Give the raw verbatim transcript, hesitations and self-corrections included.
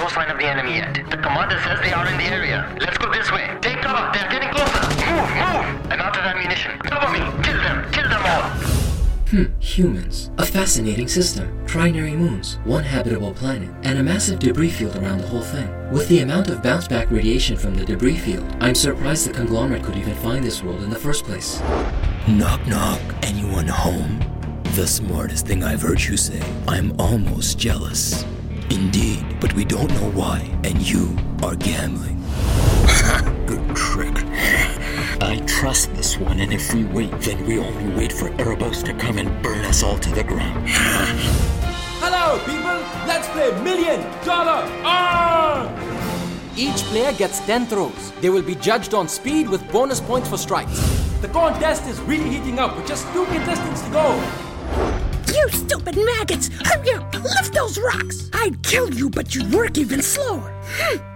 sign of the enemy yet. The commander says they are in the area. Let's go this way. Take cover. They're getting closer. Move, move. I'm out of ammunition. Cover me. Kill them. Kill them all. Hmm, humans. A fascinating system. Trinary moons, one habitable planet, and a massive debris field around the whole thing. With the amount of bounce-back radiation from the debris field, I'm surprised the conglomerate could even find this world in the first place. Knock knock, anyone home? The smartest thing I've heard you say. I'm almost jealous. Indeed, but we don't know why, and you are gambling. Good trick. I trust this one, and if we wait, then we only wait for Erebos to come and burn us all to the ground. Hello, people! Let's play Million Dollar Arm! Each player gets ten throws. They will be judged on speed with bonus points for strikes. The contest is really heating up with just two contestants to go. You stupid maggots! Hurry up! Lift those rocks! I'd kill you, but you'd work even slower. Hmm.